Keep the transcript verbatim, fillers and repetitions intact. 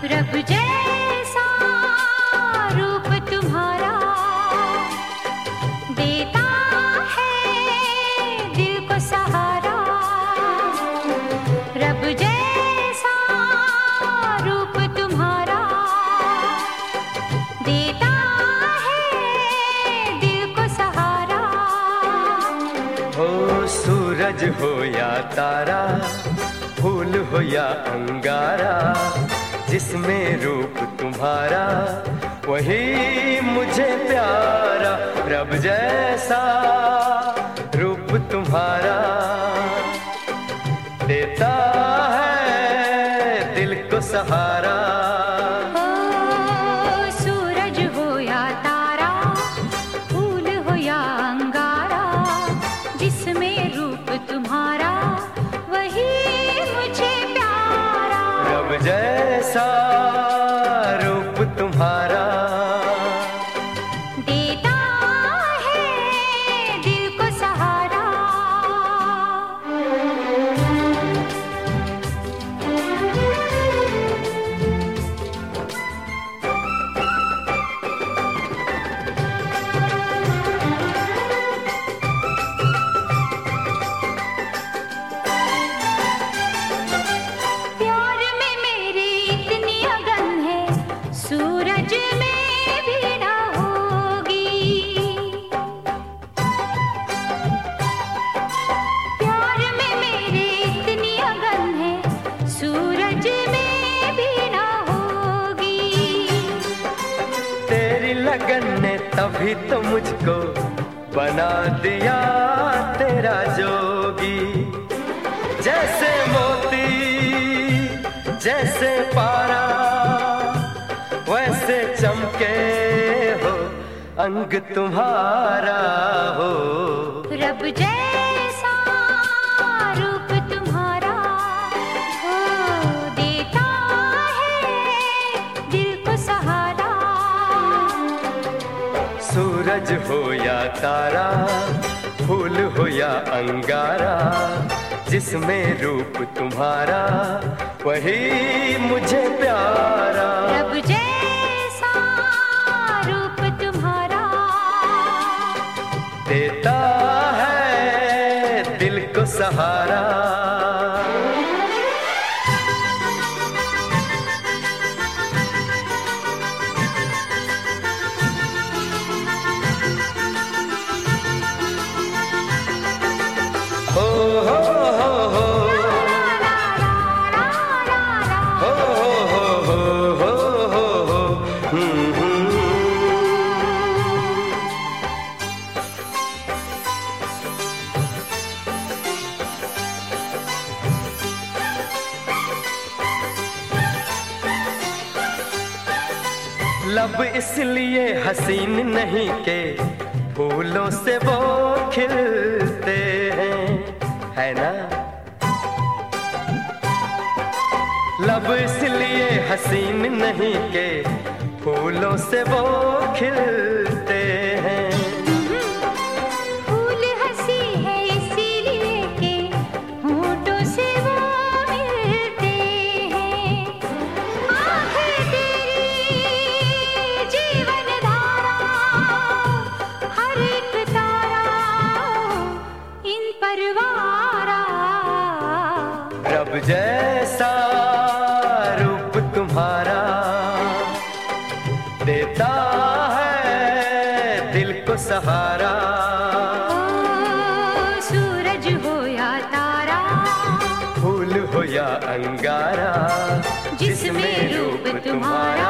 रब जैसा रूप तुम्हारा देता है दिल को सहारा। रब जैसा रूप तुम्हारा देता है दिल को सहारा। हो सूरज हो या तारा, फूल हो या अंगारा, जिसमें रूप तुम्हारा वही मुझे प्यारा। रब जैसा रूप तुम्हारा देता है दिल को सहारा। ओ सूरज हो या तारा, फूल हो या अंगारा, जिसमें रूप तुम्हारा वही मुझे प्यारा। रब जैसा रूप तुम्हारा देता है दिल को सहारा। प्यार में मेरी इतनी अगन है, सूरज में भी ना होगी। प्यार में मेरी इतनी अगन है, सूरज में भी ना होगी। तेरी लगन ने तभी तो मुझको बना दिया तेरा जोगी। जैसे मोती जैसे पारा, वैसे चमके हो अंग तुम्हारा। हो रब जैसा रूप तुम्हारा हो देता है दिल को सहारा। सूरज हो या तारा, फूल हो या अंगारा, जिसमें रूप तुम्हारा वही मुझे प्यारा। रब जैसा रूप तुम्हारा देता है दिल को सहारा। हो हो हो हो हो हो हो हो हो हो हम्म, हम्म। लब इसलिए हसीन नहीं के फूलों से वो खिलते हैं, है ना। लब इसलिए हसीन नहीं के फूलों से वो खिलते हैं। फूल हंसी है इसीलिए के होठों से वो मिलते हैं। आंखें तेरी जीवन धारा, हर एक तारा इन परवारा। रब जैसा रूप तुम्हारा देता है दिल को सहारा। ओ सूरज हो या तारा, फूल हो या अंगारा, जिसमें रूप तुम्हारा